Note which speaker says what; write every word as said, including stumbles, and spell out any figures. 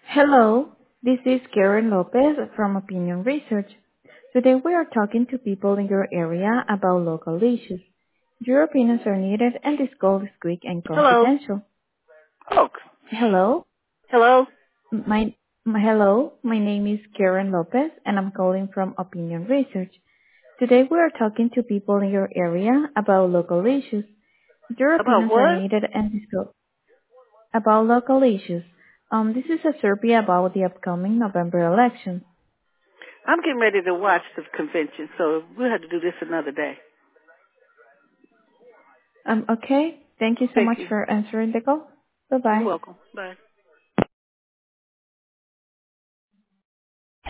Speaker 1: Hello, this is Karen Lopez from Opinion Research. Today we are talking to people in your area about local issues. Your opinions are needed and this call is quick and
Speaker 2: Hello.
Speaker 1: confidential.
Speaker 2: Oh,
Speaker 1: Hello,
Speaker 2: hello.
Speaker 1: my, my hello, my name is Karen Lopez and I'm calling from Opinion Research. Today we are talking to people in your area about local issues. Your
Speaker 2: About
Speaker 1: opinions are
Speaker 2: what?
Speaker 1: needed and this call about local issues. Um, this is a survey about the upcoming November election.
Speaker 2: I'm getting ready to watch the convention, so we'll have to do this another day.
Speaker 1: Um, okay. Thank you so
Speaker 2: Thank
Speaker 1: much
Speaker 2: you.
Speaker 1: for answering the call.
Speaker 2: You're
Speaker 1: Bye-bye.
Speaker 2: welcome. Bye.